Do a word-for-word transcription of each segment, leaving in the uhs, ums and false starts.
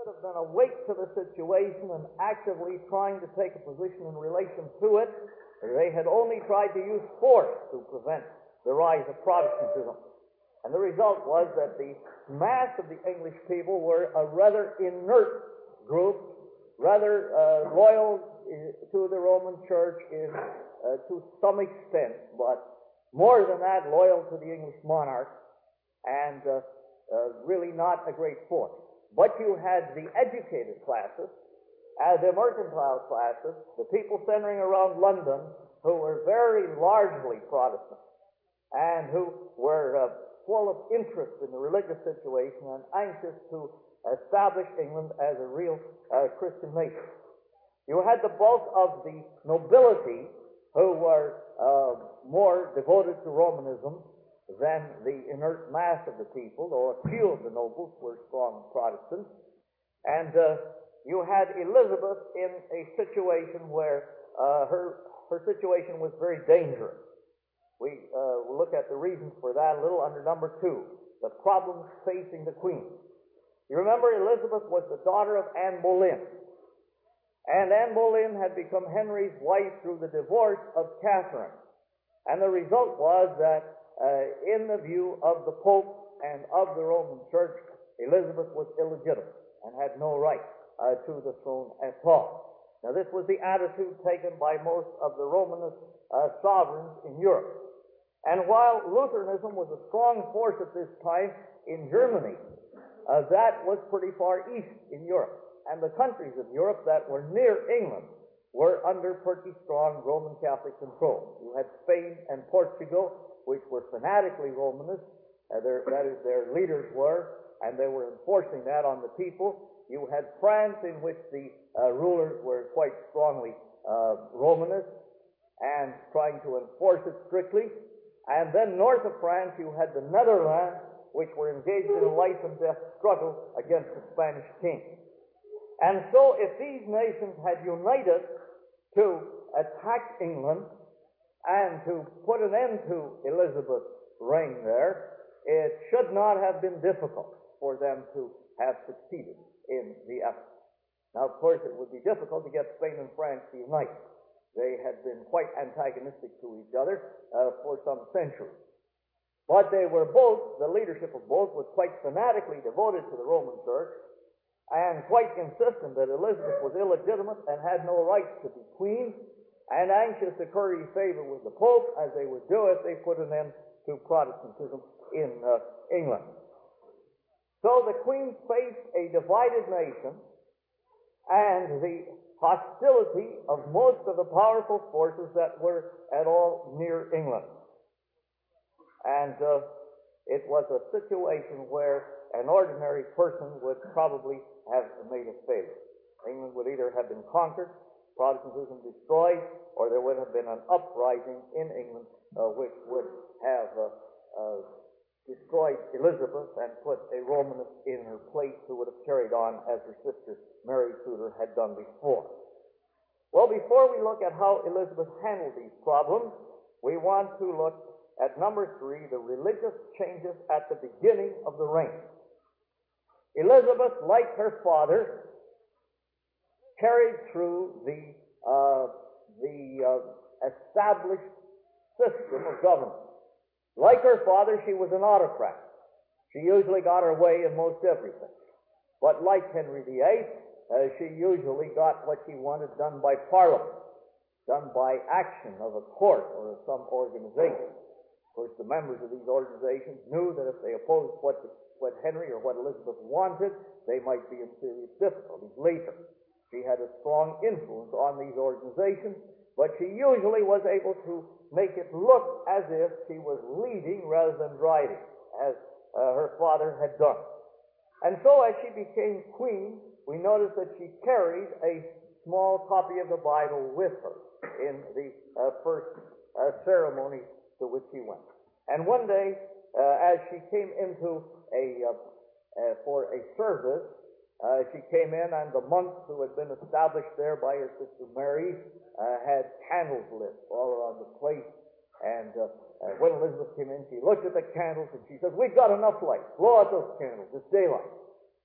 should have been awake to the situation and actively trying to take a position in relation to it. They had only tried to use force to prevent the rise of Protestantism. And the result was that the mass of the English people were a rather inert group, rather uh, loyal to the Roman Church in, uh, to some extent, but more than that, loyal to the English monarch, and uh, uh, really not a great force. But you had the educated classes, uh, the mercantile classes, the people centering around London, who were very largely Protestant, and who were uh, full of interest in the religious situation and anxious to establish England as a real uh, Christian nation. You had the bulk of the nobility who were uh, more devoted to Romanism than the inert mass of the people, though a few of the nobles were strong Protestants. And uh, you had Elizabeth in a situation where uh, her, her situation was very dangerous. We uh, will look at the reasons for that a little under number two, the problems facing the Queen. You remember Elizabeth was the daughter of Anne Boleyn. And Anne Boleyn had become Henry's wife through the divorce of Catherine. And the result was that uh, in the view of the Pope and of the Roman Church, Elizabeth was illegitimate and had no right uh, to the throne at all. Now this was the attitude taken by most of the Romanist uh, sovereigns in Europe. And while Lutheranism was a strong force at this time in Germany, uh, that was pretty far east in Europe. And the countries of Europe that were near England were under pretty strong Roman Catholic control. You had Spain and Portugal, which were fanatically Romanist, uh, their, that is, their leaders were, and they were enforcing that on the people. You had France, in which the uh, rulers were quite strongly uh, Romanist and trying to enforce it strictly. And then north of France, you had the Netherlands, which were engaged in a life and death struggle against the Spanish king. And so if these nations had united to attack England and to put an end to Elizabeth's reign there, it should not have been difficult for them to have succeeded in the effort. Now, of course, it would be difficult to get Spain and France to unite. They had been quite antagonistic to each other uh, for some centuries. But they were both, the leadership of both was quite fanatically devoted to the Roman Church, and quite insistent that Elizabeth was illegitimate and had no right to be queen, and anxious to curry favor with the Pope, as they would do if they put an end to Protestantism in uh, England. So the Queen faced a divided nation and the hostility of most of the powerful forces that were at all near England. And uh, it was a situation where an ordinary person would probably have made a failure. England would either have been conquered, Protestantism destroyed, or there would have been an uprising in England uh, which would have uh, uh, destroyed Elizabeth and put a Romanist in her place who would have carried on as her sister Mary Tudor had done before. Well, before we look at how Elizabeth handled these problems, we want to look at number three, the religious changes at the beginning of the reign. Elizabeth, like her father, carried through the, uh, the uh, established system of government. Like her father, she was an autocrat. She usually got her way in most everything. But like Henry the Eighth, uh, she usually got what she wanted done by Parliament, done by action of a court or of some organization. Of course, the members of these organizations knew that if they opposed what, what Henry or what Elizabeth wanted, they might be in serious difficulties later. She had a strong influence on these organizations, but she usually was able to make it look as if she was leading rather than driving, as uh, her father had done. And so as she became queen, we notice that she carried a small copy of the Bible with her in the uh, first uh, ceremony to which she went. And one day, uh, as she came into a, uh, uh, for a service, uh, she came in, and the monks who had been established there by her sister Mary uh, had candles lit all around the place. And uh, uh, when Elizabeth came in, she looked at the candles and she said, "We've got enough light. Blow out those candles. It's daylight."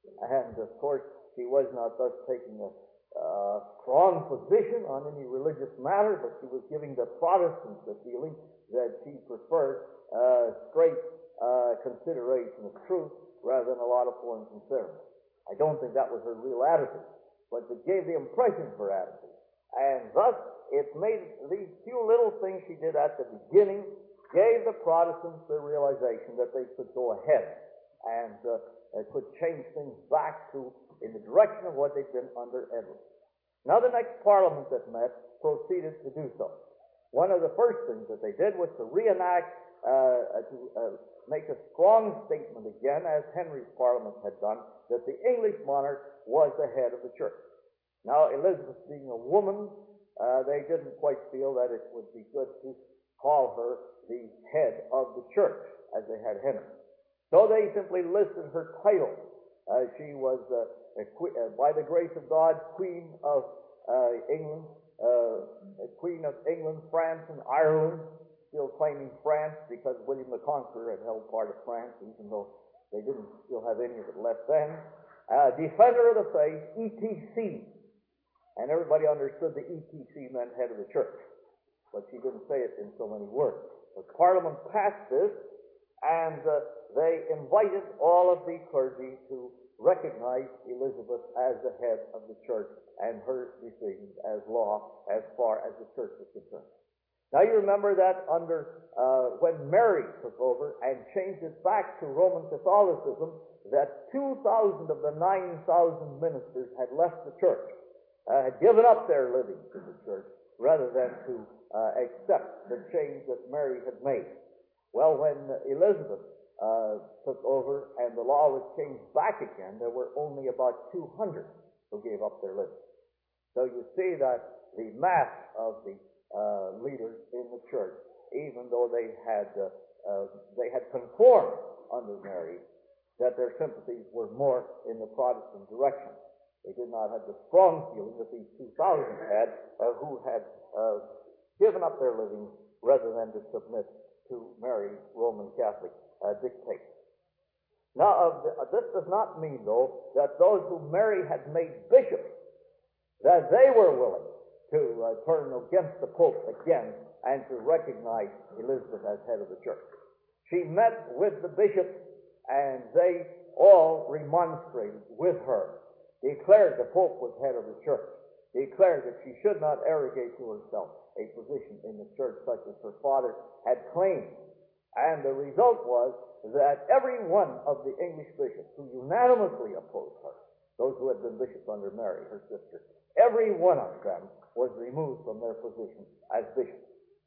And, of course, she was not thus taking a uh, strong position on any religious matter, but she was giving the Protestants the feeling that she preferred uh, straight uh, consideration of truth rather than a lot of forms and ceremonies. I don't think that was her real attitude, but it gave the impression of her attitude. And thus, it made these few little things she did at the beginning gave the Protestants the realization that they could go ahead and uh, could change things back to in the direction of what they'd been under Edward. Now, the next Parliament that met proceeded to do so. One of the first things that they did was to reenact, uh, to uh, make a strong statement again, as Henry's Parliament had done, that the English monarch was the head of the church. Now, Elizabeth being a woman, uh, they didn't quite feel that it would be good to call her the head of the church, as they had Henry. So they simply listed her title. Uh, she was, uh, a que- uh, by the grace of God, Queen of uh, England, uh, Queen of England, France, and Ireland, still claiming France because William the Conqueror had held part of France, even though they didn't still have any of it left then. Uh, Defender of the Faith, E T C. And everybody understood the E T C meant head of the church, but she didn't say it in so many words. The Parliament passed this, and uh, they invited all of the clergy to recognize Elizabeth as the head of the church and her decisions as law as far as the church was concerned. Now you remember that under uh, when Mary took over and changed it back to Roman Catholicism, that two thousand of the nine thousand ministers had left the church, uh, had given up their living to the church rather than to uh, accept the change that Mary had made. Well, when Elizabeth uh, took over and the law was changed back again, there were only about two hundred who gave up their living. So you see that the mass of the uh, leaders in the church, even though they had uh, uh, they had conformed under Mary, that their sympathies were more in the Protestant direction. They did not have the strong feeling that these two thousand had, uh, who had uh, given up their living rather than to submit to Mary's Roman Catholic uh, dictate. Now, uh, this does not mean, though, that those whom Mary had made bishops, that they were willing to uh, turn against the Pope again and to recognize Elizabeth as head of the church. She met with the bishops, and they all remonstrated with her, declared the Pope was head of the church, declared that she should not arrogate to herself a position in the church such as her father had claimed. And the result was that every one of the English bishops who unanimously opposed her, those who had been bishops under Mary, her sister, every one of them was removed from their position as bishops.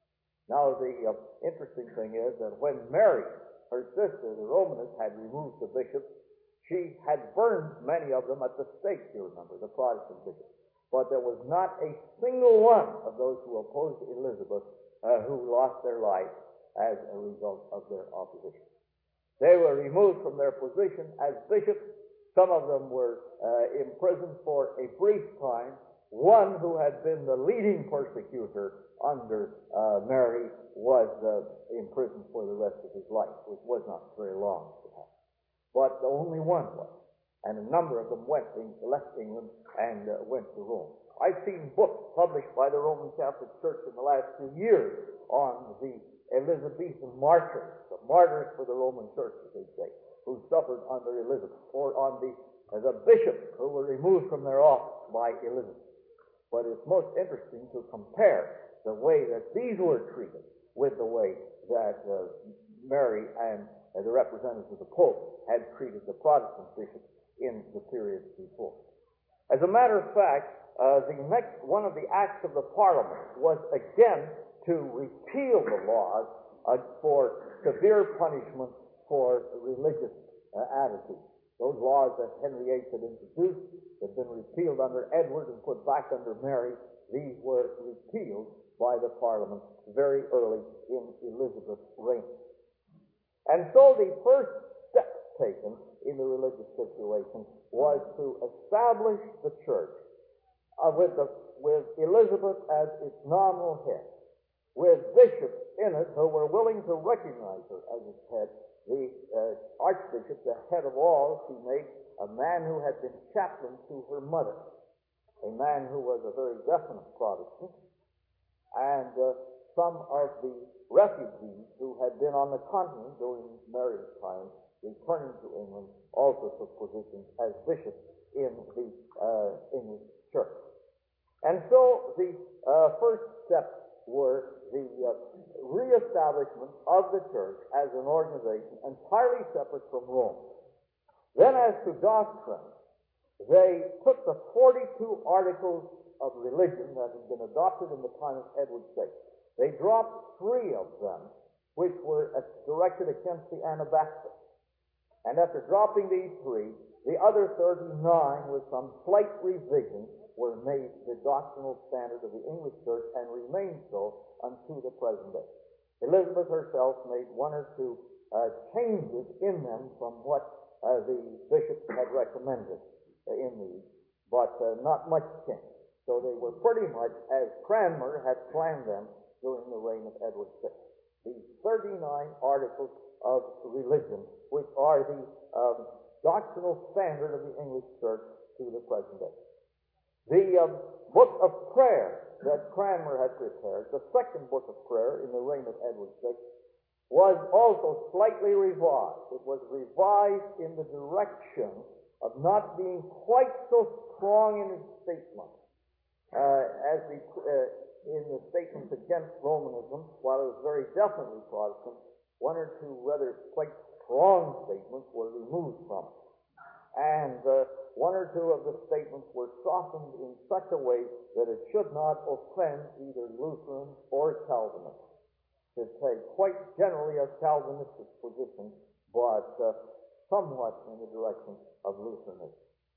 Now, the uh, interesting thing is that when Mary, her sister, the Romanist, had removed the bishops, she had burned many of them at the stake, you remember, the Protestant bishops. But there was not a single one of those who opposed Elizabeth uh, who lost their lives as a result of their opposition. They were removed from their position as bishops. Some of them were uh, imprisoned for a brief time. One who had been the leading persecutor under uh, Mary was uh, imprisoned for the rest of his life, which was not very long, perhaps. But only one was. And a number of them went, left England and uh, went to Rome. I've seen books published by the Roman Catholic Church in the last few years on the Elizabethan martyrs, the martyrs for the Roman Church, as they say, who suffered under Elizabeth, or on the, uh, the bishops who were removed from their office by Elizabeth. But it's most interesting to compare the way that these were treated with the way that uh, Mary and uh, the representatives of the Pope had treated the Protestant bishops in the period before. As a matter of fact, uh, the next one of the acts of the Parliament was again to repeal the laws uh, for severe punishment for religious uh, attitudes. Those laws that Henry the Eighth had introduced had been repealed under Edward and put back under Mary. These were repealed by the Parliament very early in Elizabeth's reign. And so the first step taken in the religious situation was to establish the church uh, with, the, with Elizabeth as its nominal head, with bishops in it who were willing to recognize her as its head. The uh, archbishop, the head of all, she made a man who had been chaplain to her mother, a man who was a very definite Protestant, and uh, some of the refugees who had been on the continent during Mary's time, returning to England, also took positions as bishops in the uh, English church. And so the uh, first steps were the uh, reestablishment of the church as an organization entirely separate from Rome. Then as to doctrine, they took the forty-two articles of religion that had been adopted in the time of Edward the Sixth. They dropped three of them, which were uh, directed against the Anabaptists. And after dropping these three, the other thirty-nine, with some slight revisions, were made the doctrinal standard of the English church and remain so unto the present day. Elizabeth herself made one or two uh, changes in them from what uh, the bishops had recommended uh, in these, but uh, not much change. So they were pretty much as Cranmer had planned them during the reign of Edward the Sixth. These thirty-nine articles of religion, which are the um, doctrinal standard of the English church to the present day. The um, book of prayer that Cranmer had prepared, the second book of prayer in the reign of Edward the Sixth, was also slightly revised. It was revised in the direction of not being quite so strong in its statement uh, as the, uh, in the statements against Romanism. While it was very definitely Protestant, one or two rather quite strong statements were removed from it. And uh, one or two of the statements were softened in such a way that it should not offend either Lutheran or Calvinist. To take quite generally a Calvinistic position, but uh, somewhat in the direction of Lutheranism.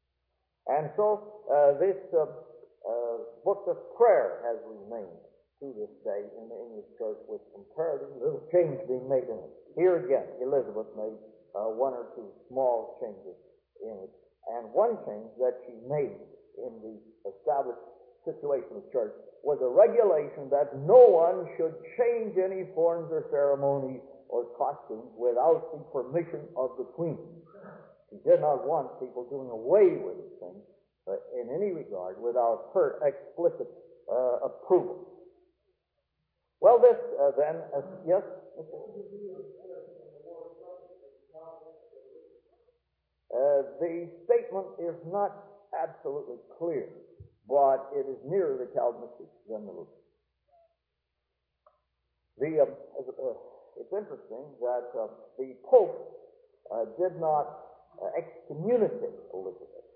And so uh, this uh, uh, book of prayer has remained to this day in the English church, with comparatively little change being made in it. Here again, Elizabeth made uh, one or two small changes in it. And one change that she made in the established situation of the church was a regulation that no one should change any forms or ceremonies or costumes without the permission of the Queen. She did not want people doing away with these things uh, in any regard without her explicit uh, approval. Well, this uh, then, uh, yes? Uh, the statement is not absolutely clear, but it is nearer the Calvinistic than the Lutheran. The, uh, uh, it's interesting that uh, the Pope uh, did not uh, excommunicate Elizabeth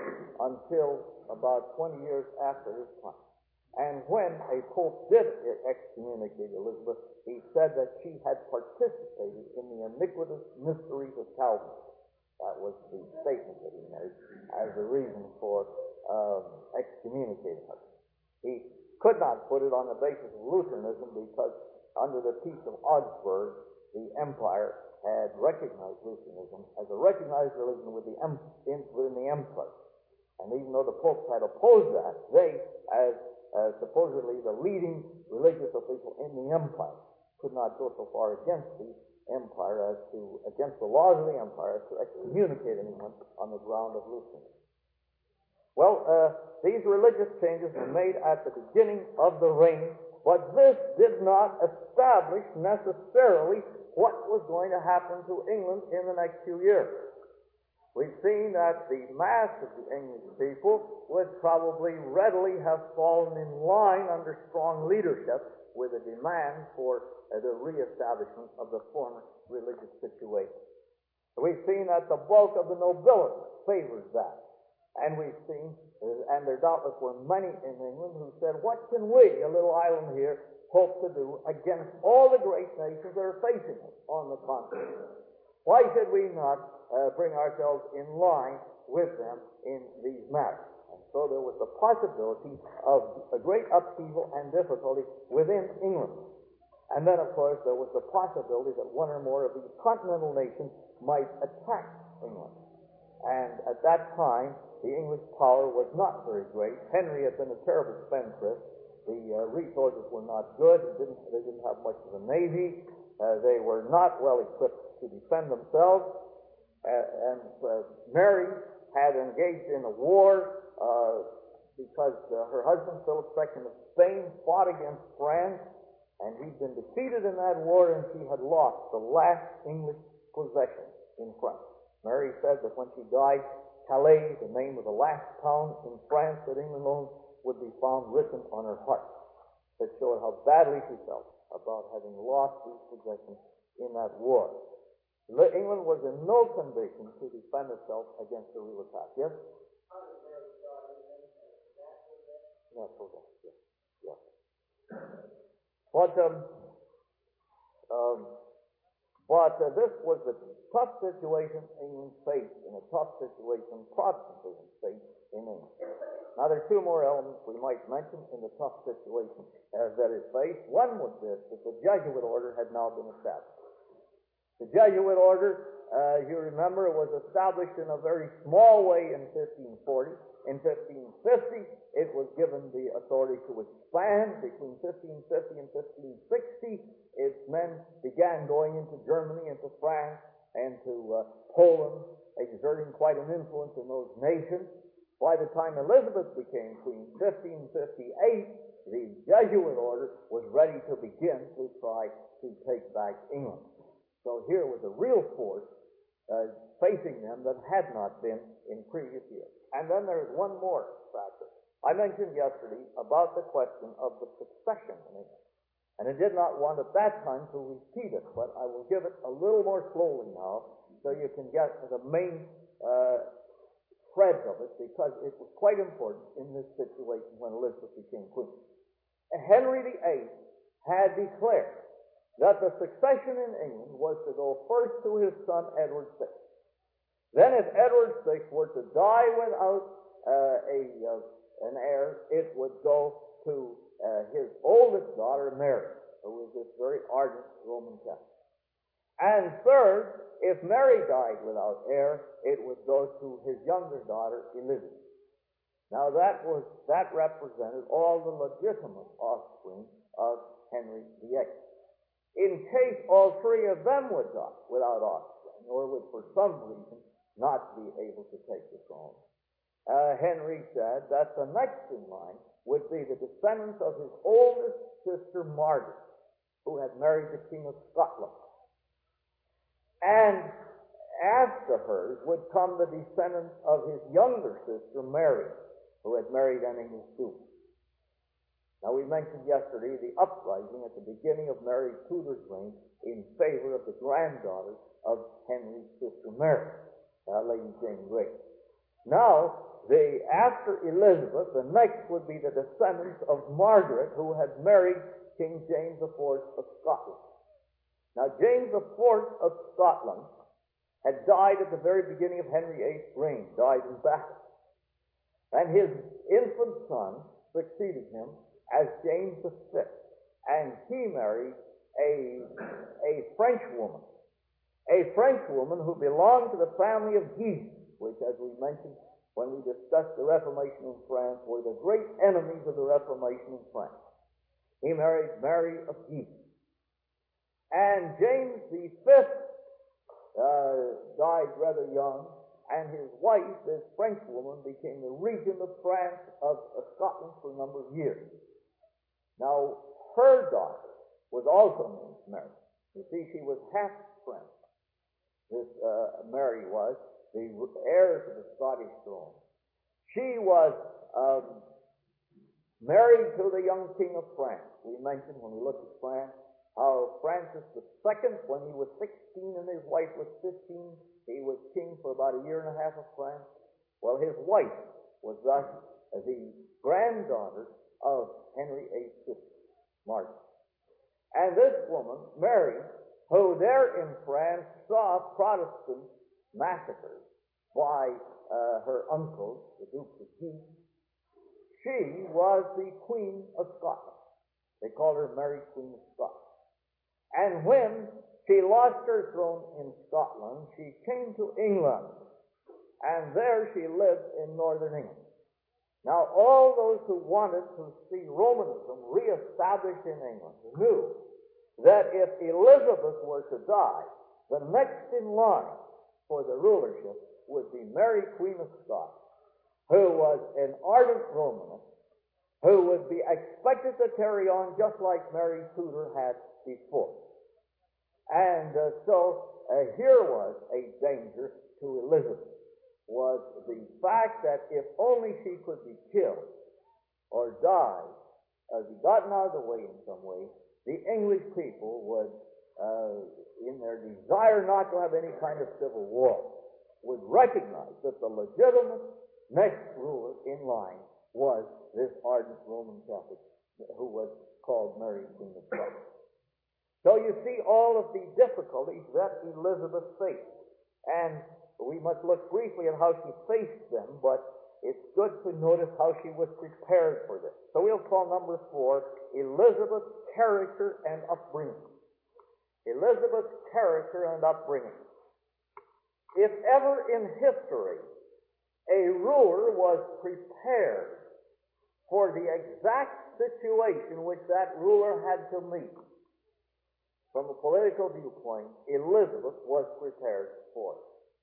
until about twenty years after his time. And when a Pope did excommunicate Elizabeth, he said that she had participated in the iniquitous mysteries of Calvinism. That was the statement that he made as a reason for um, excommunicating her. He could not put it on the basis of Lutheranism because under the Peace of Augsburg, the empire had recognized Lutheranism as a recognized religion with the em- in, within the empire. And even though the popes had opposed that, they, as uh, supposedly the leading religious official in the empire, could not go so far against the empire as to, against the laws of the empire, as to excommunicate anyone on the ground of Lutheranism. Well, uh, these religious changes were made at the beginning of the reign, but this did not establish necessarily what was going to happen to England in the next few years. We've seen that the mass of the English people would probably readily have fallen in line under strong leadership with a demand for uh, the reestablishment of the former religious situation. We've seen that the bulk of the nobility favored that. And we've seen, uh, and there doubtless were many in England who said, what can we, a little island here, hope to do against all the great nations that are facing us on the continent? Why should we not uh, bring ourselves in line with them in these matters? And so there was the possibility of a great upheaval and difficulty within England. And then, of course, there was the possibility that one or more of these continental nations might attack England. And at that time, the English power was not very great. Henry had been a terrible spendthrift. The uh, resources were not good. They didn't, they didn't have much of a navy. Uh, they were not well equipped to defend themselves. Uh, and uh, Mary had engaged in a war uh, because uh, her husband, Philip the Second of Spain, fought against France, and he'd been defeated in that war, and she had lost the last English possession in France. Mary said that when she died, Calais, the name of the last town in France that England owned, would be found written on her heart, that showed how badly she felt about having lost these possessions in that war. England was in no condition to defend itself against a real attack. Yes? Natural death. Yes. Yes. But um, um, but uh, this was a tough situation England faced, and a tough situation Protestantism faced in England. Now, there are two more elements we might mention in the tough situation uh, that it faced. One was this, that the Jesuit order had now been established. The Jesuit order, uh, you remember, was established in a very small way in fifteen forty. In fifteen fifty, it was given the authority to expand. Between fifteen fifty and fifteen sixty, its men began going into Germany, into France, and to uh, Poland, exerting quite an influence in those nations. By the time Elizabeth became queen, fifteen fifty-eight, the Jesuit order was ready to begin to try to take back England. So here was a real force uh, facing them that had not been in previous years. And then there's one more factor. I mentioned yesterday about the question of the succession in England. And I did not want at that time to repeat it, but I will give it a little more slowly now so you can get the main uh, threads of it, because it was quite important in this situation when Elizabeth became queen. Henry the Eighth had declared that the succession in England was to go first to his son Edward the Sixth. Then if Edward the Sixth were to die without uh, a, uh, an heir, it would go to uh, his oldest daughter, Mary, who was this very ardent Roman Catholic. And third, if Mary died without heir, it would go to his younger daughter, Elizabeth. Now that was that represented all the legitimate offspring of Henry the Eighth. In case all three of them would die without offspring, or would for some reason not be able to take the throne, uh, Henry said that the next in line would be the descendants of his oldest sister Margaret, who had married the King of Scotland. And after hers would come the descendants of his younger sister Mary, who had married an English duke. Now, we mentioned yesterday the uprising at the beginning of Mary Tudor's reign in favor of the granddaughter of Henry's sister Mary, uh, Lady Jane Grey. Now, the, after Elizabeth, the next would be the descendants of Margaret, who had married King James the Fourth of Scotland. Now, James the Fourth of Scotland had died at the very beginning of Henry the Eighth's reign, died in battle. And his infant son succeeded him as James the Sixth, and he married a, a French woman, a French woman who belonged to the family of Guise, which, as we mentioned when we discussed the Reformation in France, were the great enemies of the Reformation in France. He married Mary of Guise. And James the Fifth uh, died rather young, and his wife, this French woman, became the regent of France, of, of Scotland, for a number of years. Now, her daughter was also named Mary. You see, she was half French. This uh, Mary was the heir to the Scottish throne. She was um, married to the young king of France. We mentioned when we looked at France how Francis the Second, when he was sixteen and his wife was fifteen, he was king for about a year and a half of France. Well, his wife was thus the granddaughter of Henry the Eighth's sister, Margaret. And this woman, Mary, who there in France saw Protestant massacres by uh, her uncles, the Dukes of Guise, she was the Queen of Scotland. They called her Mary, Queen of Scotland. And when she lost her throne in Scotland, she came to England, and there she lived in northern England. Now, all those who wanted to see Romanism reestablished in England knew that if Elizabeth were to die, the next in line for the rulership would be Mary, Queen of Scots, who was an ardent Romanist, who would be expected to carry on just like Mary Tudor had before. And uh, so uh, here was a danger to Elizabeth, was the fact that if only she could be killed or die, or be gotten out of the way in some way, the English people would, uh, in their desire not to have any kind of civil war, would recognize that the legitimate next ruler in line was this ardent Roman Catholic who was called Mary, Queen of Scots. So you see all of the difficulties that Elizabeth faced. And we must look briefly at how she faced them, but it's good to notice how she was prepared for this. So we'll call number four, Elizabeth's character and upbringing. Elizabeth's character and upbringing. If ever in history a ruler was prepared for the exact situation which that ruler had to meet, from a political viewpoint, Elizabeth was prepared for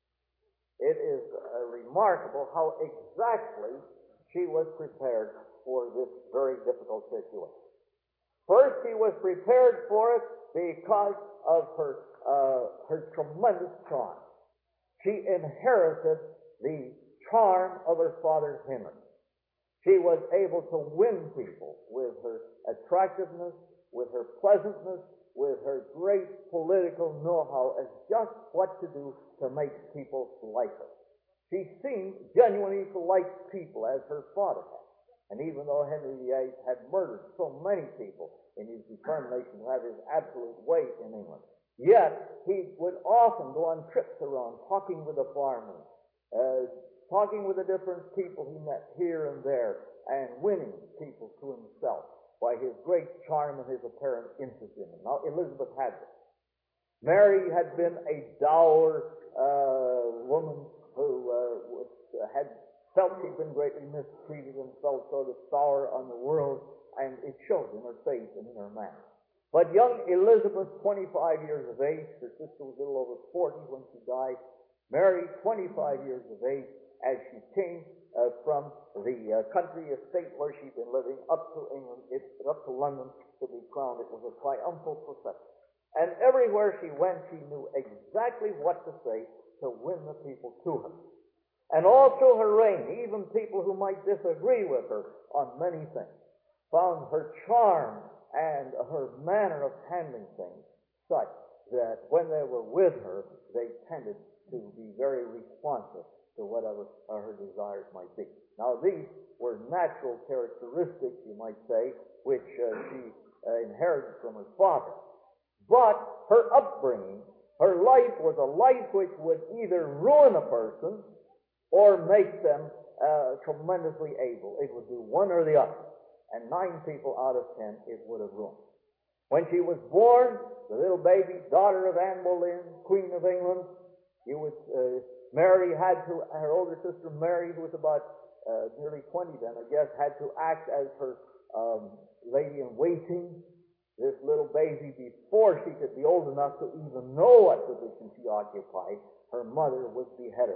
it. It is uh, remarkable how exactly she was prepared for this very difficult situation. First, she was prepared for it because of her, uh, her tremendous charm. She inherited the charm of her father Henry. She was able to win people with her attractiveness, with her pleasantness, with her great political know-how as just what to do to make people like her. She seemed genuinely to like people as her father had. And even though Henry the Eighth had murdered so many people in his determination to have his absolute way in England, yet he would often go on trips around talking with the farmers, uh, talking with the different people he met here and there, and winning people to himself by his great charm and his apparent interest in them. Now, Elizabeth had this. Mary had been a dour uh, woman who uh, was, uh, had felt she'd been greatly mistreated and felt sort of sour on the world, and it showed in her face and in her manner. But young Elizabeth, twenty-five years of age, her sister was a little over forty when she died, Mary, twenty-five years of age, as she came Uh, from the uh, country estate where she'd been living up to England, it, up to London to be crowned. It was a triumphal procession. And everywhere she went, she knew exactly what to say to win the people to her. And all through her reign, even people who might disagree with her on many things, found her charm and her manner of handling things such that when they were with her, they tended to be very responsive to whatever uh, her desires might be. Now, these were natural characteristics, you might say, which uh, she uh, inherited from her father. But her upbringing, her life was a life which would either ruin a person or make them uh, tremendously able. It would do one or the other. And nine people out of ten it would have ruined. When she was born, the little baby, daughter of Anne Boleyn, Queen of England, you would... Uh, Mary had to, her older sister Mary, who was about uh, nearly twenty then, I guess, had to act as her um, lady-in-waiting. This little baby, before she could be old enough to even know what position she occupied, her mother was beheaded.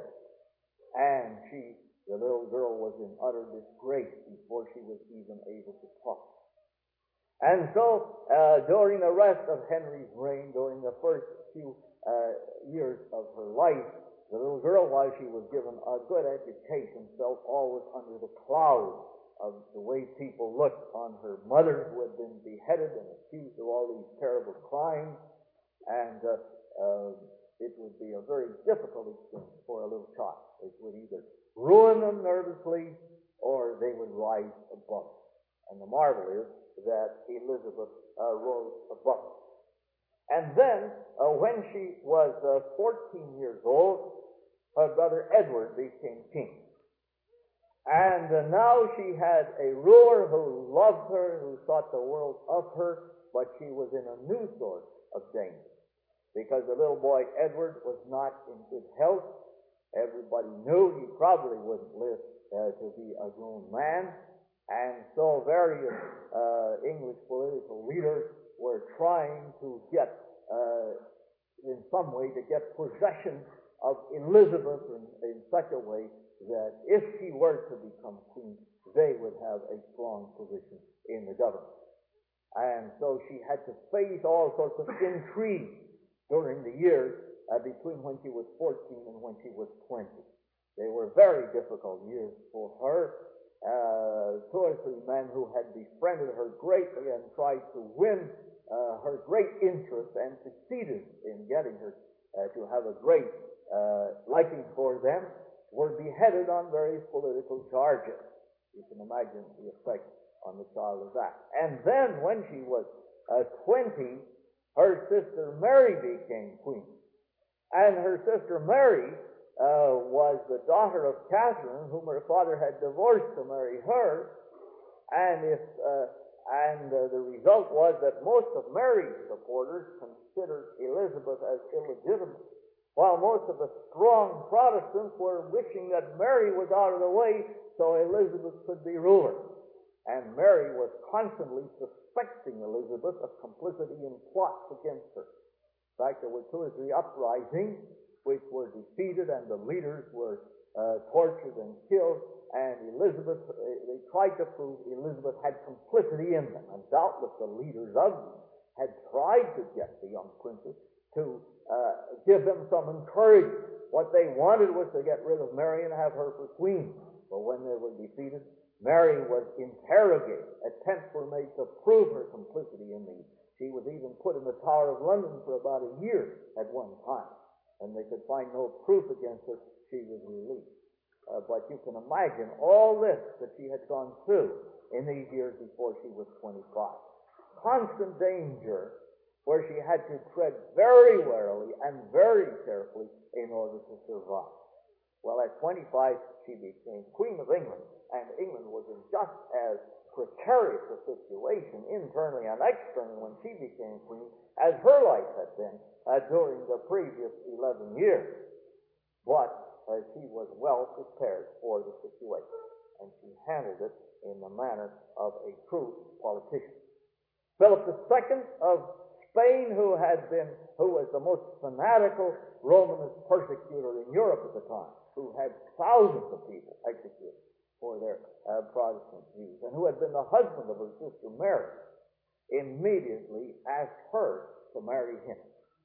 And she, the little girl, was in utter disgrace before she was even able to talk. And so, uh, during the rest of Henry's reign, during the first few uh, years of her life, the little girl, while she was given a good education, felt always under the cloud of the way people looked on her mother, who had been beheaded and accused of all these terrible crimes. And uh, uh, it would be a very difficult experience for a little child. It would either ruin them nervously or they would rise above it. And the marvel is that Elizabeth uh, rose above it. And then, uh, when she was uh, fourteen years old, her brother Edward became king. And uh, now she had a ruler who loved her, who thought the world of her, but she was in a new sort of danger. Because the little boy Edward was not in good health. Everybody knew he probably wouldn't live uh, to be a grown man. And so various uh, English political leaders were trying to get, uh, in some way, to get possession of Elizabeth in, in such a way that if she were to become queen, they would have a strong position in the government. And so she had to face all sorts of intrigue during the years uh, between when she was fourteen and when she was twenty. They were very difficult years for her. Uh, two or three men who had befriended her greatly and tried to win uh, her great interest and succeeded in getting her uh, to have a great uh, liking for them were beheaded on various political charges. You can imagine the effect on the child of that. And then when she was uh, twenty, her sister Mary became queen. And her sister Mary uh, was the daughter of Catherine, whom her father had divorced to marry her. And if uh, and uh, the result was that most of Mary's supporters considered Elizabeth as illegitimate, while most of the strong Protestants were wishing that Mary was out of the way so Elizabeth could be ruler. And Mary was constantly suspecting Elizabeth of complicity in plots against her. In fact, there were two or three uprisings which were defeated, and the leaders were uh, tortured and killed, and Elizabeth, uh, they tried to prove Elizabeth had complicity in them, and doubtless the leaders of them had tried to get the young princess to uh, give them some encouragement. What they wanted was to get rid of Mary and have her for queen. But when they were defeated, Mary was interrogated. Attempts were made to prove her complicity in these. She was even put in the Tower of London for about a year at one time. And they could find no proof against her. She was released. Uh, but you can imagine all this that she had gone through in these years before she was twenty-five. Constant danger where she had to tread very warily and very carefully in order to survive. Well, at twenty-five, she became Queen of England, and England was in just as precarious a situation, internally and externally, when she became queen, as her life had been uh, during the previous eleven years. But uh, she was well prepared for the situation, and she handled it in the manner of a true politician. Philip the Second of Spain, who had been, who was the most fanatical Romanist persecutor in Europe at the time, who had thousands of people executed for their uh, Protestant views, and who had been the husband of her sister Mary, immediately asked her to marry him.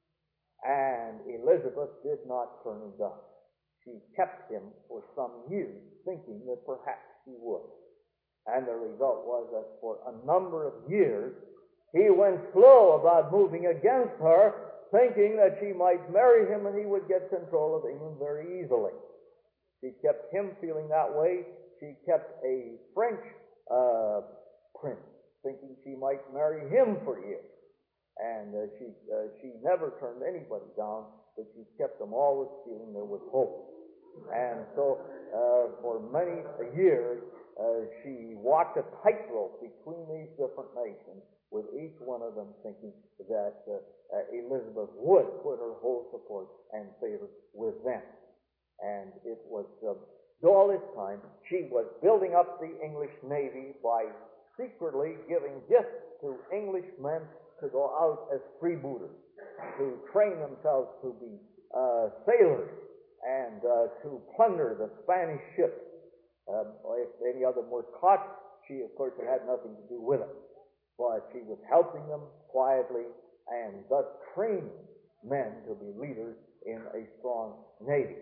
And Elizabeth did not turn him down. She kept him for some years, thinking that perhaps she would. And the result was that for a number of years, he went slow about moving against her, thinking that she might marry him and he would get control of England very easily. She kept him feeling that way. She kept a French uh, prince, thinking she might marry him for years. And uh, she uh, she never turned anybody down, but she kept them always feeling there was hope. And so uh, for many years, uh, she walked a tightrope between these different nations, with each one of them thinking that uh, uh, Elizabeth would put her whole support and favor with them. And it was, uh, all this time, she was building up the English Navy by secretly giving gifts to English men to go out as freebooters, to train themselves to be uh, sailors, and uh, to plunder the Spanish ships. Uh, if any of them were caught, she, of course, had nothing to do with it. But she was helping them quietly and thus training men to be leaders in a strong navy.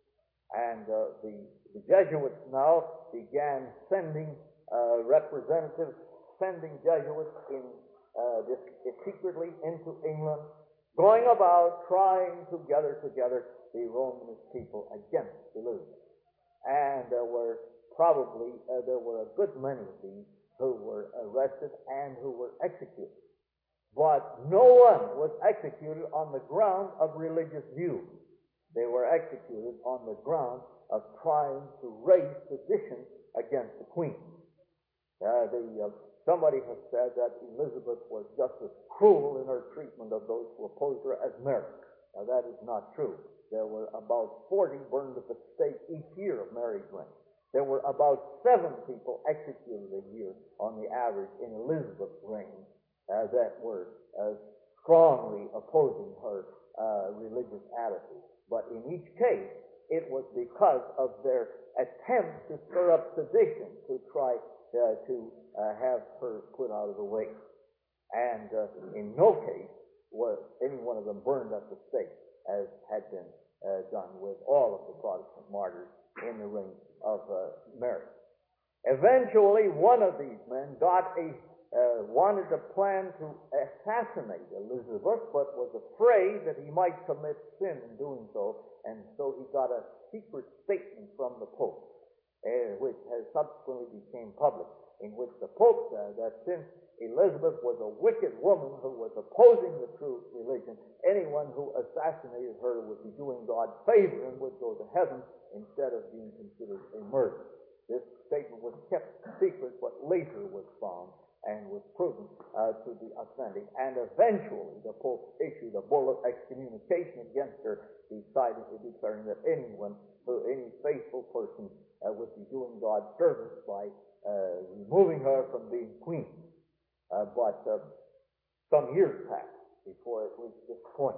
And uh, the, the Jesuits now began sending uh, representatives, sending Jesuits in uh, this, secretly into England, going about trying to gather together the Romanist people against Elizabeth. And there were probably, uh, there were a good many of these who were arrested and who were executed. But no one was executed on the ground of religious views. They were executed on the ground of trying to raise sedition against the queen. Uh, the, uh, somebody has said that Elizabeth was just as cruel in her treatment of those who opposed her as Mary. Now that is not true. There were about forty burned at the stake each year of Mary's reign. There were about seven people executed a year on the average in Elizabeth's reign uh, that were uh, strongly opposing her uh, religious attitude. But in each case, it was because of their attempt to stir up sedition, to try uh, to uh, have her put out of the way. And uh, in no case was any one of them burned at the stake, as had been uh, done with all of the Protestant martyrs in the reign of uh, Mary. Eventually, one of these men got a uh, wanted a plan to assassinate Elizabeth, but was afraid that he might commit sin in doing so, and so he got a secret statement from the Pope, uh, which has subsequently became public, in which the Pope said that since Elizabeth was a wicked woman who was opposing the true religion, anyone who assassinated her would be doing God favor and would go to heaven instead of being considered a murder. This statement was kept secret, but later was found and was proven uh, to be authentic. And eventually the Pope issued a bull of excommunication against her, deciding, declaring that anyone, who, any faithful person, uh, would be doing God service by uh, removing her from being queen. Uh, but uh, some years passed before it reached this point.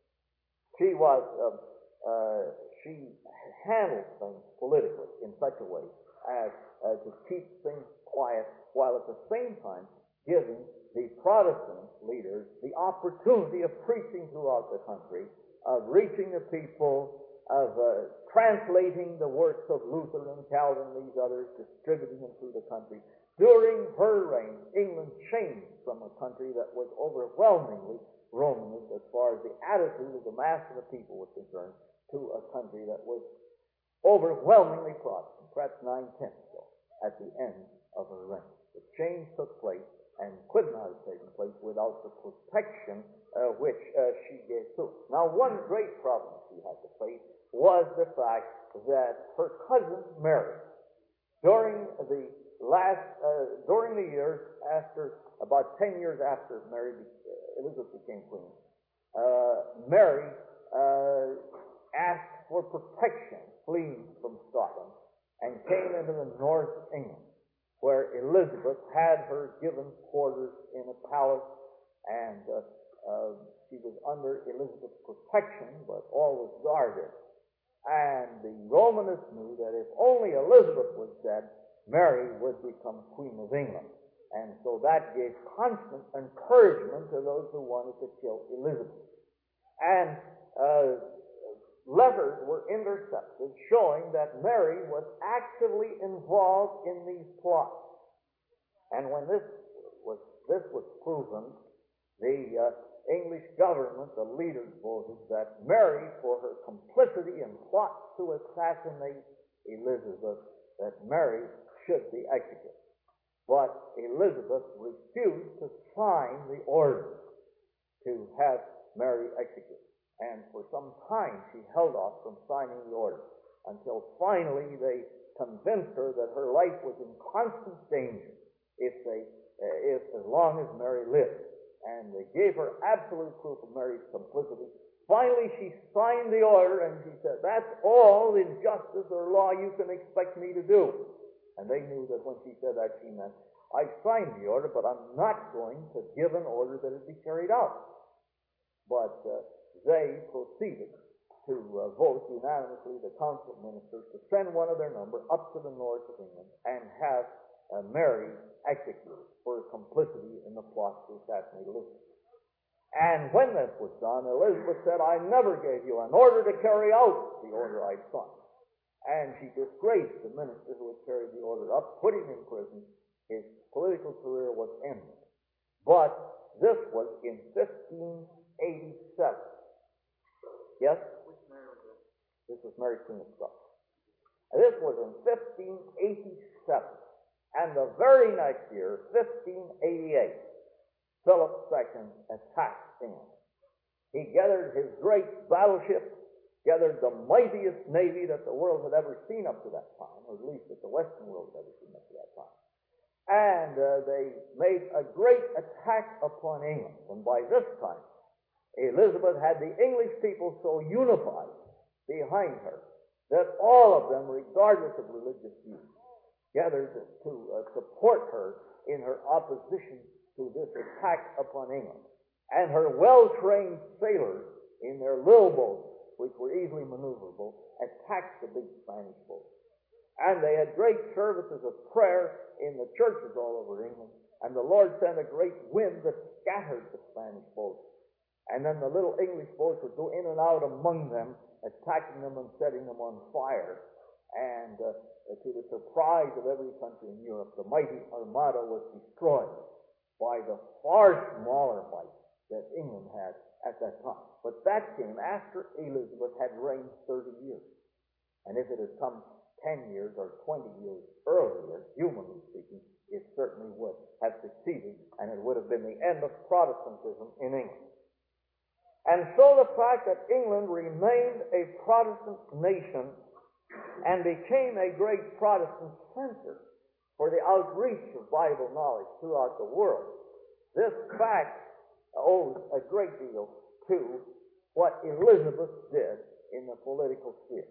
She was, uh, uh, she handled things politically in such a way as uh, to keep things quiet, while at the same time giving the Protestant leaders the opportunity of preaching throughout the country, of reaching the people, of uh, translating the works of Luther and Calvin and these others, distributing them through the country. During her reign, England changed from a country that was overwhelmingly Romanist as far as the attitude of the mass of the people was concerned, to a country that was overwhelmingly Protestant, perhaps nine-tenths so, at the end of her reign. The change took place and could not have taken place without the protection uh, which uh, she gave to us. Now, one great problem she had to face was the fact that her cousin Mary, during the last, uh, during the years after, about ten years after Mary, uh, Elizabeth became queen, uh, Mary uh, asked for protection, fleeing from Scotland, and came into the north of England, where Elizabeth had her given quarters in a palace, and uh, uh, she was under Elizabeth's protection, but all was guarded. And the Romanists knew that if only Elizabeth was dead, Mary would become Queen of England. And so that gave constant encouragement to those who wanted to kill Elizabeth. And uh, letters were intercepted showing that Mary was actively involved in these plots. And when this was this was proven, the uh, English government, the leaders, voted that Mary, for her complicity in plots to assassinate Elizabeth, that Mary should be executed. But Elizabeth refused to sign the order to have Mary executed. And for some time she held off from signing the order, until finally they convinced her that her life was in constant danger if they, uh, if as long as Mary lived. And they gave her absolute proof of Mary's complicity. Finally she signed the order, and she said, "That's all in justice or law you can expect me to do." And they knew that when she said that, she meant, "I signed the order, but I'm not going to give an order that it be carried out." But uh, they proceeded to uh, vote unanimously, the council ministers, to send one of their number up to the north of England and have uh, Mary executed for her complicity in the plot to assassinate Elizabeth. And when this was done, Elizabeth said, "I never gave you an order to carry out the order I signed." And she disgraced the minister who had carried the order up, put him in prison. His political career was ended. But this was in fifteen eighty-seven. Yes? Which Mary was this? This was Mary, Queen of Scots. This was in fifteen eighty-seven. And the very next year, fifteen eighty-eight, Philip the Second attacked England. He gathered his great battleship, gathered the mightiest navy that the world had ever seen up to that time, or at least that the Western world had ever seen up to that time. And uh, they made a great attack upon England. And by this time, Elizabeth had the English people so unified behind her that all of them, regardless of religious views, gathered to uh, support her in her opposition to this attack upon England. And her well-trained sailors in their little boats which were easily maneuverable, attacked the big Spanish boats. And they had great services of prayer in the churches all over England, and the Lord sent a great wind that scattered the Spanish boats. And then the little English boats would go in and out among them, attacking them and setting them on fire. And uh, to the surprise of every country in Europe, the mighty Armada was destroyed by the far smaller fight that England had at that time. But that came after Elizabeth had reigned thirty years. And if it had come ten years or twenty years earlier, humanly speaking, it certainly would have succeeded, and it would have been the end of Protestantism in England. And so the fact that England remained a Protestant nation and became a great Protestant center for the outreach of Bible knowledge throughout the world, this fact owes a great deal to what Elizabeth did in the political sphere.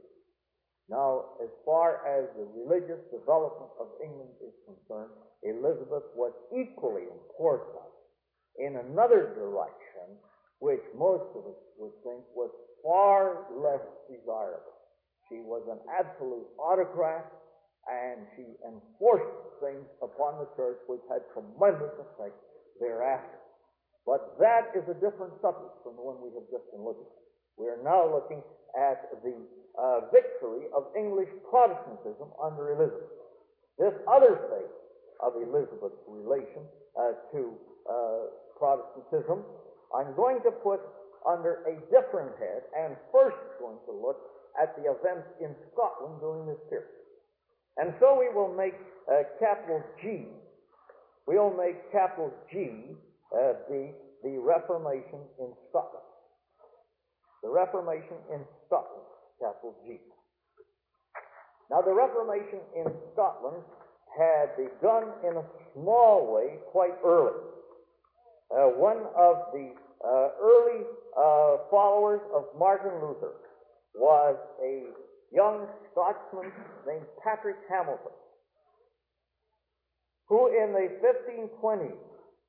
Now, as far as the religious development of England is concerned, Elizabeth was equally important in another direction, which most of us would think was far less desirable. She was an absolute autocrat, and she enforced things upon the church which had tremendous effect thereafter. But that is a different subject from the one we have just been looking at. We are now looking at the uh, victory of English Protestantism under Elizabeth. This other phase of Elizabeth's relation uh, to uh, Protestantism, I'm going to put under a different head, and first going to look at the events in Scotland during this period. And so we will make uh, capital G, we will make capital G uh, the, the Reformation in Scotland. The Reformation in Scotland, capital G. Now, the Reformation in Scotland had begun in a small way quite early. Uh, one of the uh, early uh, followers of Martin Luther was a young Scotsman named Patrick Hamilton, who in the fifteen twenties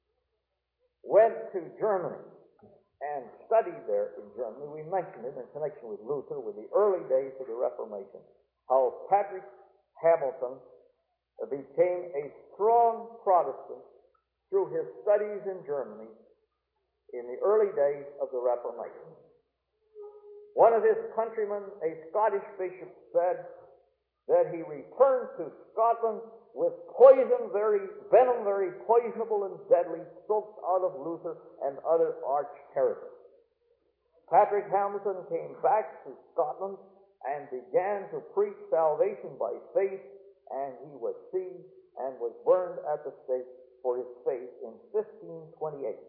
went to Germany and studied there in Germany. We mentioned it in connection with Luther, with the early days of the Reformation, how Patrick Hamilton became a strong Protestant through his studies in Germany in the early days of the Reformation. One of his countrymen, a Scottish bishop, said that he returned to Scotland with poison, very venom, very poisonable and deadly, soaked out of Luther and other arch heretics. Patrick Hamilton came back to Scotland and began to preach salvation by faith, and he was seized and was burned at the stake for his faith in fifteen twenty-eight.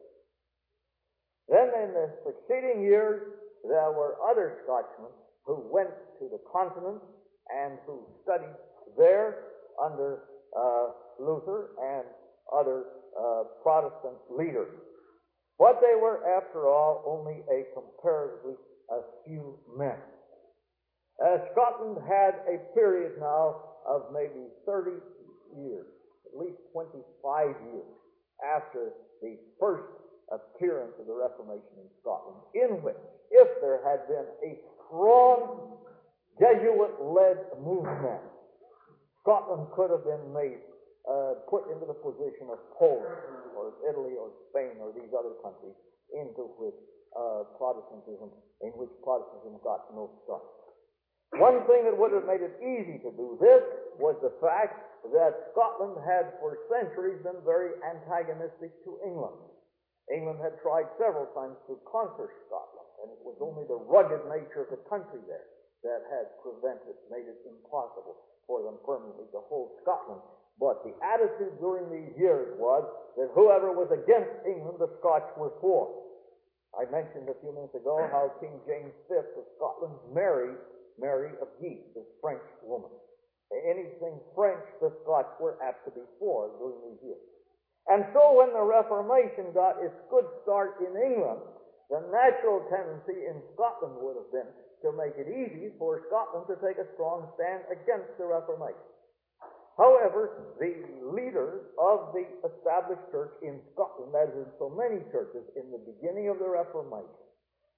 Then in the succeeding years, there were other Scotchmen who went to the continent and who studied there under uh, Luther and other uh, Protestant leaders. But they were, after all, only a comparatively a few men. Uh, Scotland had a period now of maybe thirty years, at least twenty-five years, after the first appearance of the Reformation in Scotland, in which, if there had been a strong Jesuit-led movement, Scotland could have been made, uh, put into the position of Poland or Italy or Spain or these other countries into which uh, Protestantism, in which Protestantism got no start. One thing that would have made it easy to do this was the fact that Scotland had for centuries been very antagonistic to England. England had tried several times to conquer Scotland, and it was only the rugged nature of the country there that had prevented, made it impossible for them permanently to hold Scotland. But the attitude during these years was that whoever was against England, the Scotch were for. I mentioned a few minutes ago how King James the Fifth of Scotland married Mary of Guise, this French woman. Anything French, the Scotch were apt to be for during these years. And so when the Reformation got its good start in England, the natural tendency in Scotland would have been to make it easy for Scotland to take a strong stand against the Reformation. However, the leaders of the established church in Scotland, as in so many churches in the beginning of the Reformation,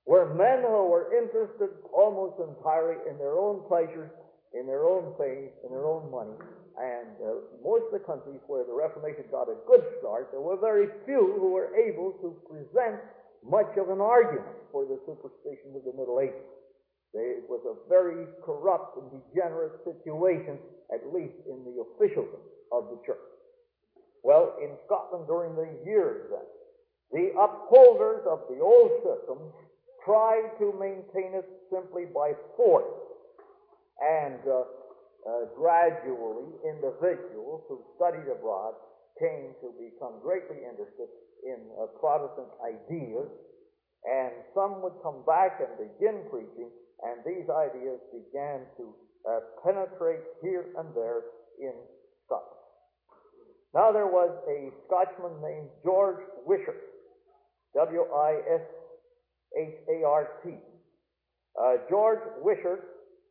were men who were interested almost entirely in their own pleasures, in their own fame, in their own money. And uh, most of the countries where the Reformation got a good start, there were very few who were able to present much of an argument for the superstitions of the Middle Ages. They, it was a very corrupt and degenerate situation, at least in the officialdom of the church. Well, in Scotland during these years then, the upholders of the old system tried to maintain it simply by force. And uh, uh, gradually, individuals who studied abroad came to become greatly interested in uh, Protestant ideas, and some would come back and begin preaching, and these ideas began to uh, penetrate here and there in Scotland. Now there was a Scotchman named George Wishart, W I S H A R T. Uh, George Wishart,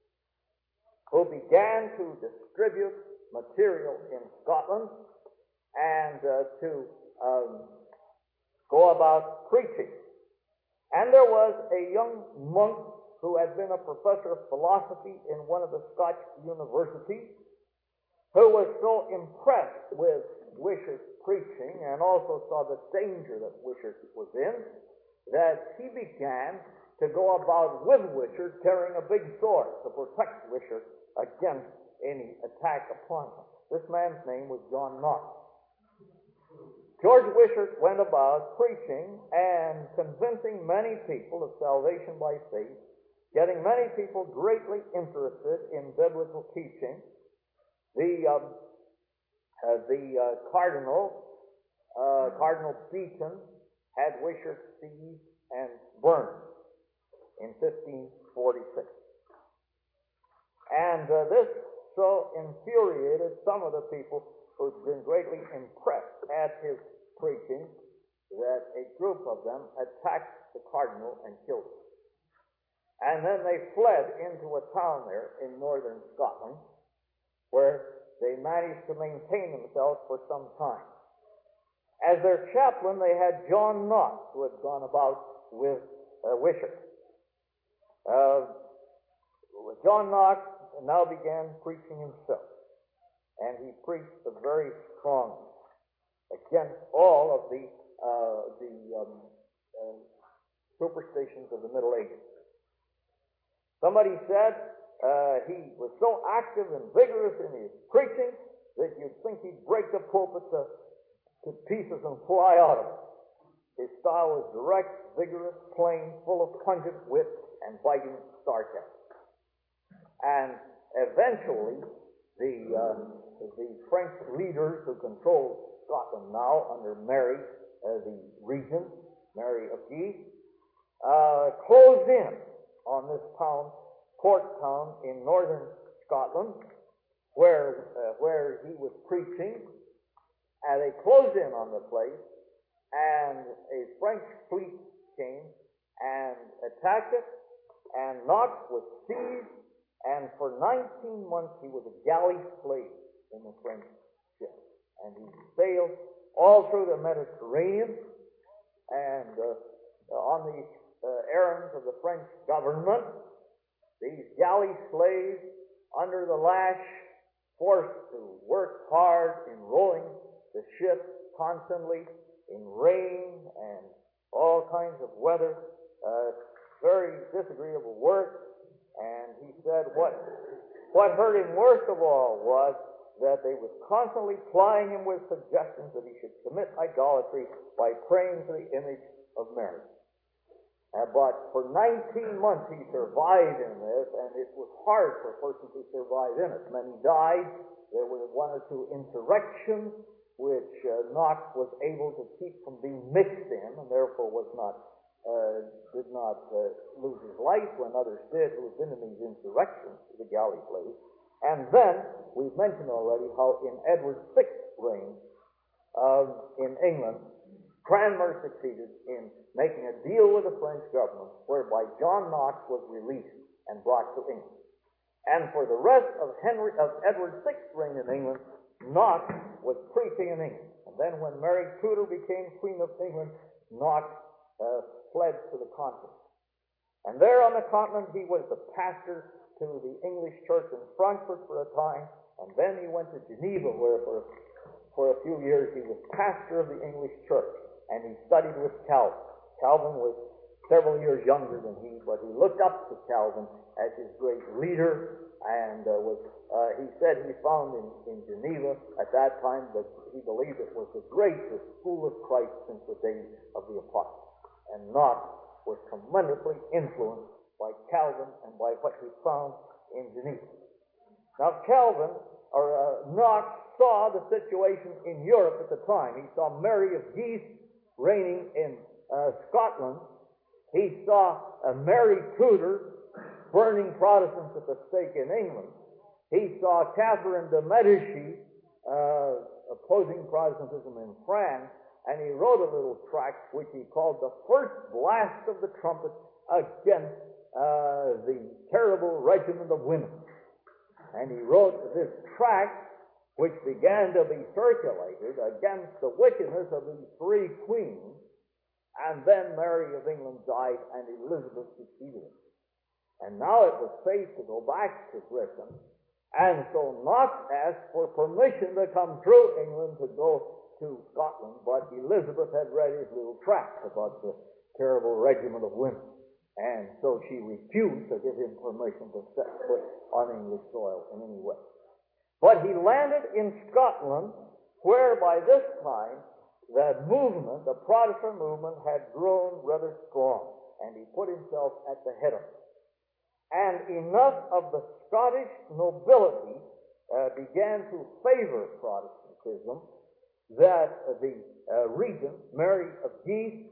who began to distribute material in Scotland and uh, to um, go about preaching. And there was a young monk who had been a professor of philosophy in one of the Scotch universities, who was so impressed with Wishart's preaching and also saw the danger that Wishart was in, that he began to go about with Wishart carrying a big sword to protect Wishart against any attack upon him. This man's name was John Knox. George Wishart went about preaching and convincing many people of salvation by faith, getting many people greatly interested in biblical teaching. The um, uh, the uh, cardinal, uh, Cardinal Beaton, had Wishart seized and burned in fifteen forty-six. And uh, this so infuriated some of the people who had been greatly impressed at his preaching that a group of them attacked the cardinal and killed him. And then they fled into a town there in northern Scotland, where they managed to maintain themselves for some time. As their chaplain, they had John Knox, who had gone about with uh, Wishart. Uh, John Knox now began preaching himself, and he preached very strongly against all of the uh, the um, uh, superstitions of the Middle Ages. Somebody said uh, he was so active and vigorous in his preaching that you'd think he'd break the pulpit to, to pieces and fly out of it. His style was direct, vigorous, plain, full of pungent wit and biting sarcasm. And eventually, the uh, the French leaders who controlled Scotland now under Mary, uh, the regent, Mary of Guise, uh, closed in on this town, port town in northern Scotland, where uh, where he was preaching, and they closed in on the place, and a French fleet came and attacked it, and Knox was seized, and for nineteen months he was a galley slave in the French ship. And he sailed all through the Mediterranean and uh, on the uh, errands of the French government. These galley slaves, under the lash, forced to work hard in rowing the ship constantly in rain and all kinds of weather, uh, very disagreeable work. And he said what what hurt him worst of all was that they was constantly plying him with suggestions that he should commit idolatry by praying to the image of Mary. Uh, but for nineteen months he survived in this, and it was hard for a person to survive in it. Many died. There were one or two insurrections, which uh, Knox was able to keep from being mixed in, and therefore was not uh, did not uh, lose his life when others did who had been in these insurrections, the galley slaves. And then, we've mentioned already how in Edward's sixth reign uh, in England, Cranmer succeeded in making a deal with the French government whereby John Knox was released and brought to England. And for the rest of Henry of Edward's sixth reign in England, Knox was preaching in England. And then when Mary Tudor became Queen of England, Knox uh, fled to the continent. And there on the continent, he was the pastor to the English church in Frankfurt for a time, and then he went to Geneva, where for, for a few years he was pastor of the English church, and he studied with Calvin. Calvin was several years younger than he, but he looked up to Calvin as his great leader, and uh, was, uh, he said he found in, in Geneva at that time that he believed it was the greatest school of Christ since the days of the apostles. And Knox was tremendously influenced by Calvin and by what he found in Geneva. Now Calvin, or uh, Knox, saw the situation in Europe at the time. He saw Mary of Guise reigning in uh, Scotland. He saw uh, Mary Tudor burning Protestants at the stake in England. He saw Catherine de Medici uh, opposing Protestantism in France, and he wrote a little tract which he called The First Blast of the Trumpet Against uh, the Terrible Regiment of Women. And he wrote this tract which began to be circulated against the wickedness of these three queens, and then Mary of England died and Elizabeth succeeded her. And now it was safe to go back to Britain, and so Knox asked for permission to come through England to go to Scotland, but Elizabeth had read his little tract about the terrible regiment of women, and so she refused to give him permission to set foot on English soil in any way. But he landed in Scotland, where by this time the movement, the Protestant movement, had grown rather strong, and he put himself at the head of it. And enough of the Scottish nobility uh, began to favor Protestantism that uh, the uh, regent, Mary of Guise,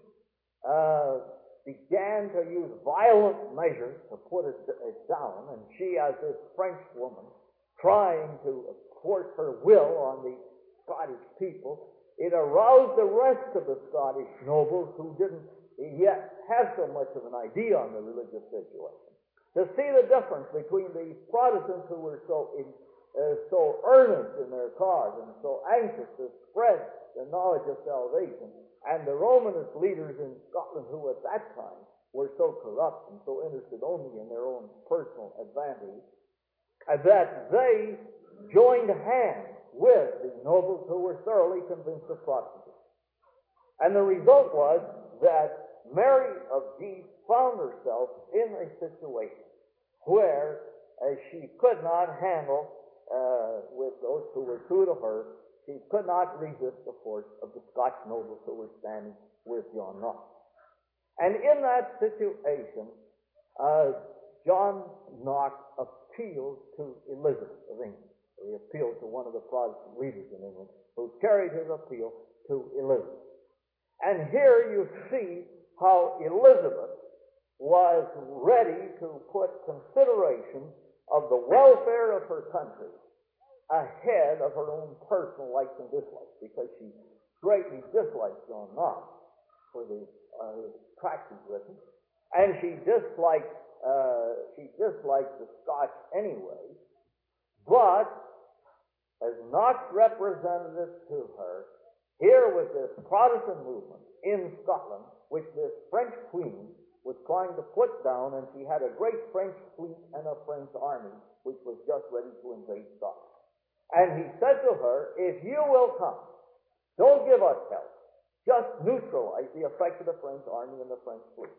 uh, began to use violent measures to put it, it down, and she, as this French woman, trying to force her will on the Scottish people, it aroused the rest of the Scottish nobles who didn't yet have so much of an idea on the religious situation, to see the difference between the Protestants who were so in, uh, so earnest in their cause and so anxious to spread the knowledge of salvation, and the Romanist leaders in Scotland who at that time were so corrupt and so interested only in their own personal advantage, uh, that they joined hands with the nobles who were thoroughly convinced of Protestantism. And the result was that Mary of Guise found herself in a situation where uh, she could not handle uh, with those who were true to her, she could not resist the force of the Scotch nobles who were standing with John Knox. And in that situation, uh, John Knox appealed to Elizabeth of England. He appealed to one of the Protestant leaders in England, who carried his appeal to Elizabeth. And here you see how Elizabeth was ready to put consideration of the welfare of her country ahead of her own personal likes and dislikes, because she greatly disliked John Knox for the uh, tract he'd written, and she disliked uh, she disliked the Scotch anyway. But as Knox represented it to her, here was this Protestant movement in Scotland, which this French queen was trying to put down, and she had a great French fleet and a French army which was just ready to invade Scotland. And he said to her, if you will come, don't give us help, just neutralize the effect of the French army and the French fleet.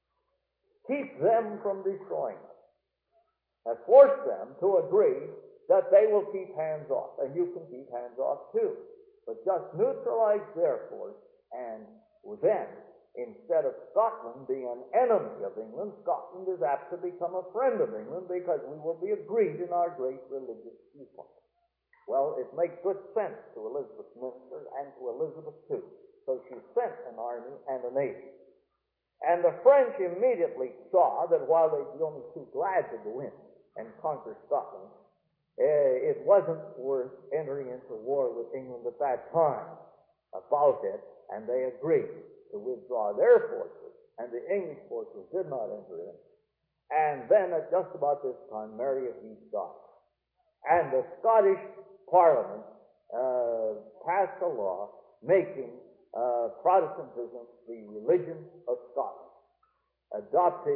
Keep them from destroying us. And force them to agree that they will keep hands off, and you can keep hands off too. But just neutralize their force, and then, instead of Scotland being an enemy of England, Scotland is apt to become a friend of England, because we will be agreed in our great religious viewpoint. Well, it makes good sense to Elizabeth's minister and to Elizabeth too. So she sent an army and a navy. And the French immediately saw that while they'd be only too glad to go in and conquer Scotland, eh, it wasn't worth entering into war with England at that time about it, and they agreed to withdraw their forces, and the English forces did not enter in. And then at just about this time, Mary of Guise died. And the Scottish Parliament uh, passed a law making uh, Protestantism the religion of Scotland, adopting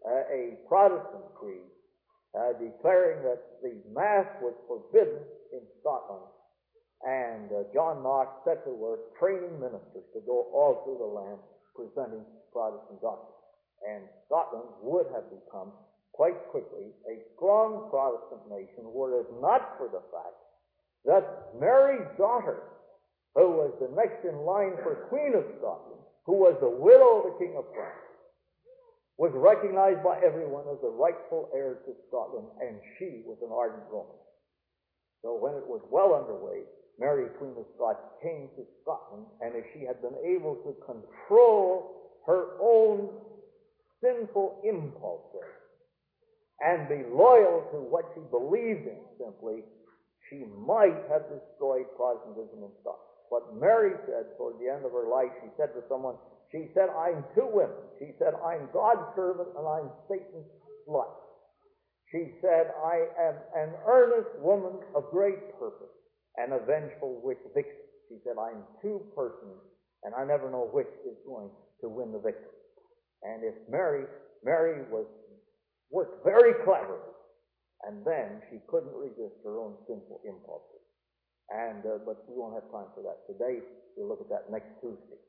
uh, a Protestant creed uh, declaring that the Mass was forbidden in Scotland. And uh, John Knox set to work training ministers to go all through the land presenting Protestant doctrine. And Scotland would have become quite quickly a strong Protestant nation were it not for the fact that Mary's daughter, who was the next in line for Queen of Scotland, who was the widow of the King of France, was recognized by everyone as the rightful heir to Scotland, and she was an ardent Roman. So when it was well underway, Mary, Queen of Scots, came to Scotland, and if she had been able to control her own sinful impulses and be loyal to what she believed in simply, she might have destroyed Protestantism in Scotland. But Mary said toward the end of her life, she said to someone, she said, I'm two women. She said, I'm God's servant and I'm Satan's slut. She said, I am an earnest woman of great purpose and a vengeful victim. She said, I'm two persons and I never know which is going to win the victory. And if Mary, Mary was worked very cleverly, and then she couldn't resist her own sinful impulses. And uh, but we won't have time for that today. We'll look at that next Tuesday.